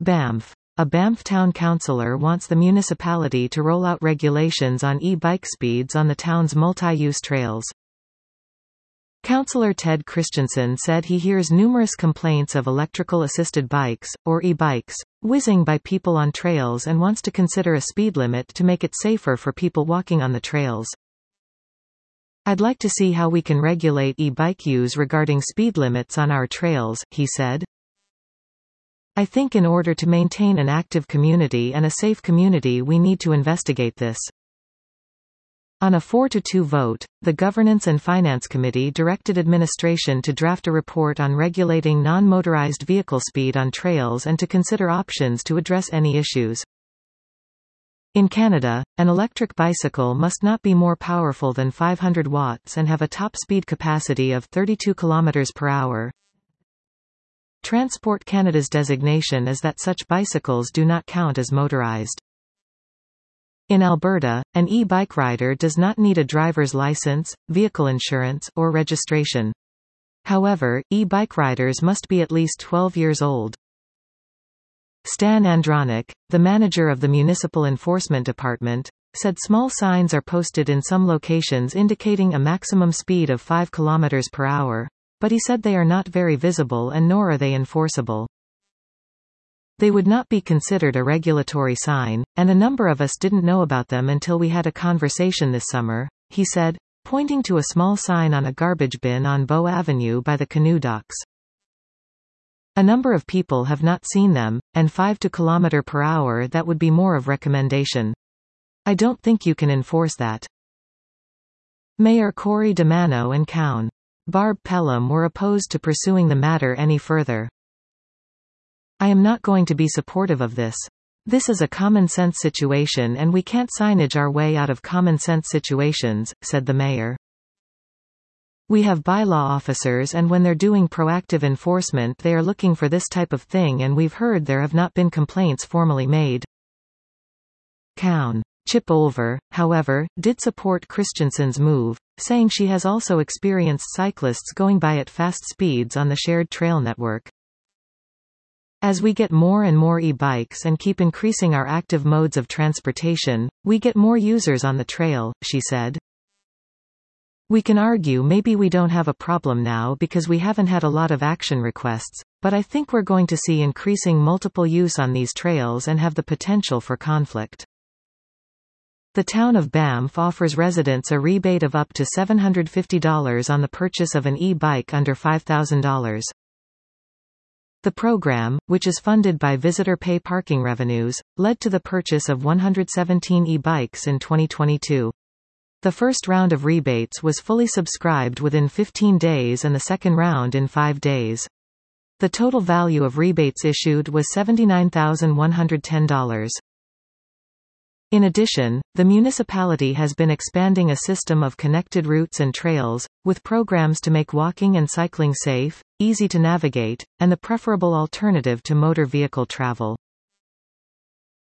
Banff. A Banff town councillor wants the municipality to roll out regulations on e-bike speeds on the town's multi-use trails. Councillor Ted Christensen said he hears numerous complaints of electrical-assisted bikes, or e-bikes, whizzing by people on trails and wants to consider a speed limit to make it safer for people walking on the trails. "I'd like to see how we can regulate e-bike use regarding speed limits on our trails," he said. "I think in order to maintain an active community and a safe community we need to investigate this." On a 4-2 vote, the Governance and Finance Committee directed administration to draft a report on regulating non-motorized vehicle speed on trails and to consider options to address any issues. In Canada, an electric bicycle must not be more powerful than 500 watts and have a top speed capacity of 32 km per hour. Transport Canada's designation is that such bicycles do not count as motorized. In Alberta, an e-bike rider does not need a driver's license, vehicle insurance, or registration. However, e-bike riders must be at least 12 years old. Stan Andronic, the manager of the Municipal Enforcement Department, said small signs are posted in some locations indicating a maximum speed of 5 km per hour. But he said they are not very visible and nor are they enforceable. They would not be considered a regulatory sign, and a number of us didn't know about them until we had a conversation this summer, he said, pointing to a small sign on a garbage bin on Bow Avenue by the canoe docks. A number of people have not seen them, and 5 km per hour that would be more of recommendation. I don't think you can enforce that. Mayor Corey DeMano and Cown. Barb Pelham were opposed to pursuing the matter any further. "I am not going to be supportive of this. This is a common-sense situation and we can't signage our way out of common-sense situations," said the mayor. "We have bylaw officers and when they're doing proactive enforcement they are looking for this type of thing and we've heard there have not been complaints formally made." Cown. Chip Olver, however, did support Christensen's move, saying she has also experienced cyclists going by at fast speeds on the shared trail network. "As we get more and more e-bikes and keep increasing our active modes of transportation, we get more users on the trail," she said. "We can argue maybe we don't have a problem now because we haven't had a lot of action requests, but I think we're going to see increasing multiple use on these trails and have the potential for conflict." The town of Banff offers residents a rebate of up to $750 on the purchase of an e-bike under $5,000. The program, which is funded by visitor pay parking revenues, led to the purchase of 117 e-bikes in 2022. The first round of rebates was fully subscribed within 15 days and the second round in 5 days. The total value of rebates issued was $79,110. In addition, the municipality has been expanding a system of connected routes and trails, with programs to make walking and cycling safe, easy to navigate, and the preferable alternative to motor vehicle travel.